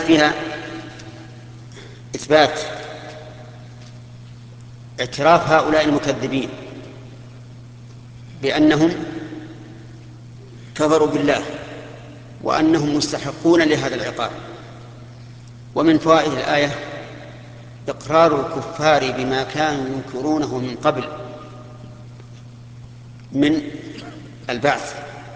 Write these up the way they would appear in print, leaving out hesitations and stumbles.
فيها إثبات اعتراف هؤلاء المكذبين بأنهم كفروا بالله وأنهم مستحقون لهذا العقاب. ومن فوائد الآية إقرار الكفار بما كانوا ينكرونه من قبل من البعث،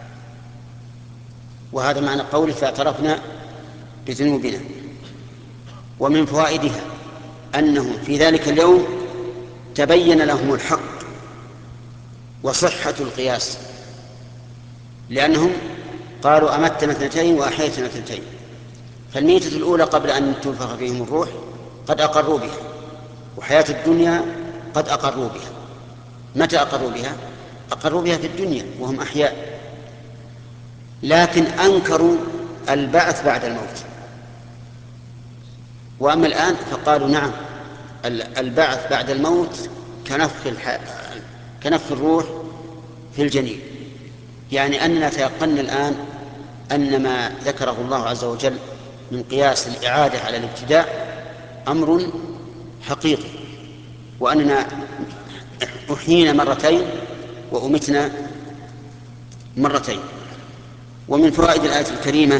وهذا معنى قوله فاعترفنا بذنوبنا. ومن فوائدها أنهم في ذلك اليوم تبين لهم الحق وصحة القياس، لأنهم قالوا أمتنا اثنتين وأحييتنا اثنتين، فالميتة الأولى قبل أن تنفخ فيهم الروح قد أقروا بها، وحياة الدنيا قد أقروا بها. متى أقروا بها؟ أقروا بها في الدنيا وهم أحياء، لكن أنكروا البعث بعد الموت. وأما الآن فقالوا نعم البعث بعد الموت كنفخ الروح في الجنين، يعني أننا تيقنا الآن أن ما ذكره الله عز وجل من قياس الإعادة على الابتداء أمر حقيقي، وأننا أحيينا مرتين وأمتنا مرتين. ومن فوائد الآية الكريمة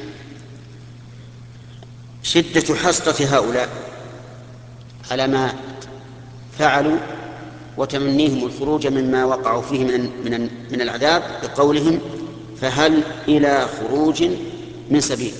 شدة حسرة هؤلاء على ما فعلوا وتمنيهم الخروج مما وقعوا فيه من العذاب بقولهم فهل إلى خروج من سبيل.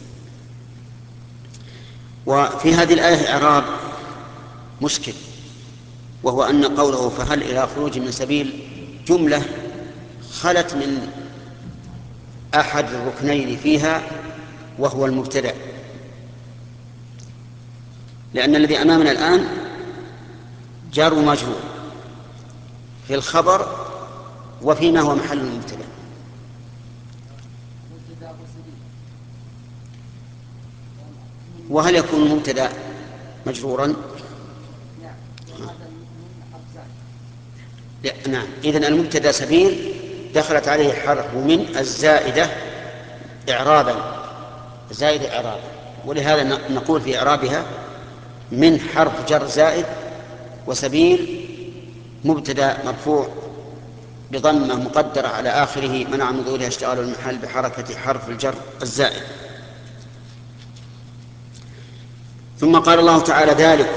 وفي هذه الآية إعراب مشكل، وهو أن قوله فهل إلى خروج من سبيل جملة خلت من أحد الركنين فيها وهو المبتدأ، لأن الذي أمامنا الآن جار ومجرور في الخبر وفيما هو محل المبتدأ. وهل يكون المبتدأ مجرورا؟ نعم. إذن المبتدأ سبيل دخلت عليه حرف من الزائدة إعرابا، ولهذا نقول في إعرابها من حرف جر زائد، وسبيل مبتدأ مرفوع بضمة مقدرة على آخره منع من ظهورها اشتغال المحل بحركة حرف الجر الزائد. ثم قال الله تعالى ذلك